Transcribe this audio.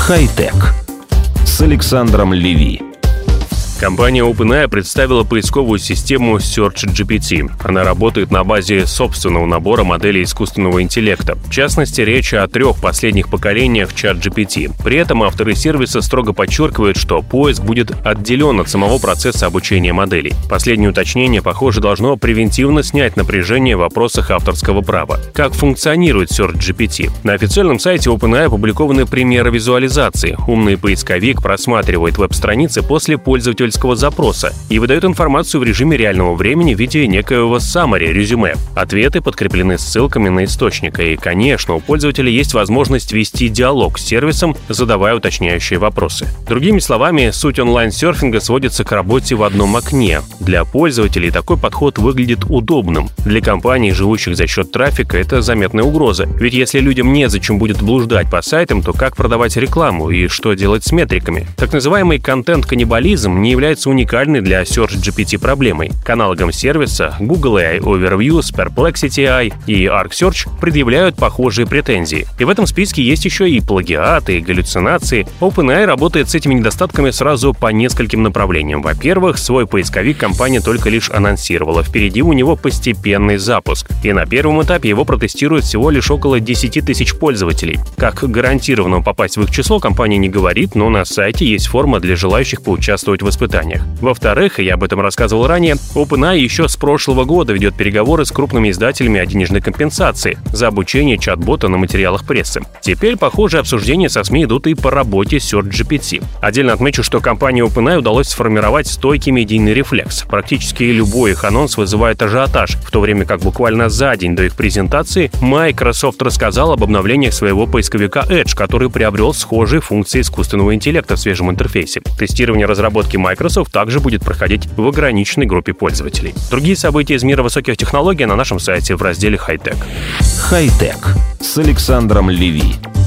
Хай-тек с Александром Леви. Компания OpenAI представила поисковую систему SearchGPT. Она работает на базе собственного набора моделей искусственного интеллекта. В частности, речь о 3 последних поколениях ChatGPT. При этом авторы сервиса строго подчеркивают, что поиск будет отделен от самого процесса обучения моделей. Последнее уточнение, похоже, должно превентивно снять напряжение в вопросах авторского права. Как функционирует SearchGPT? На официальном сайте OpenAI опубликованы примеры визуализации. Умный поисковик просматривает веб-страницы после пользовательского запроса и выдает информацию в режиме реального времени в виде некоего summary, резюме. Ответы подкреплены ссылками на источник, и, конечно, у пользователя есть возможность вести диалог с сервисом, задавая уточняющие вопросы. Другими словами, суть онлайн-серфинга сводится к работе в одном окне. Для пользователей такой подход выглядит удобным. Для компаний, живущих за счет трафика, это заметная угроза. Ведь если людям незачем будет блуждать по сайтам, то как продавать рекламу и что делать с метриками? Так называемый контент-каннибализм не является уникальной для SearchGPT проблемой. К аналогам сервиса Google AI Overviews, Perplexity AI и ArcSearch предъявляют похожие претензии. И в этом списке есть еще и плагиаты, и галлюцинации. OpenAI работает с этими недостатками сразу по нескольким направлениям. Во-первых, свой поисковик компания только лишь анонсировала. Впереди у него постепенный запуск. И на первом этапе его протестируют всего лишь около 10 тысяч пользователей. Как гарантированно попасть в их число, компания не говорит, но на сайте есть форма для желающих поучаствовать в испытаниях. Во-вторых, я об этом рассказывал ранее, OpenAI еще с прошлого года ведет переговоры с крупными издателями о денежной компенсации за обучение чат-бота на материалах прессы. Теперь похожие обсуждения со СМИ идут и по работе SearchGPT. Отдельно отмечу, что компании OpenAI удалось сформировать стойкий медийный рефлекс. Практически любой их анонс вызывает ажиотаж, в то время как буквально за день до их презентации Microsoft рассказал об обновлениях своего поисковика Edge, который приобрел схожие функции искусственного интеллекта в свежем интерфейсе. Тестирование разработки Microsoft также будет проходить в ограниченной группе пользователей. Другие события из мира высоких технологий на нашем сайте в разделе «Хай-тек». Хай-тек с Александром Леви.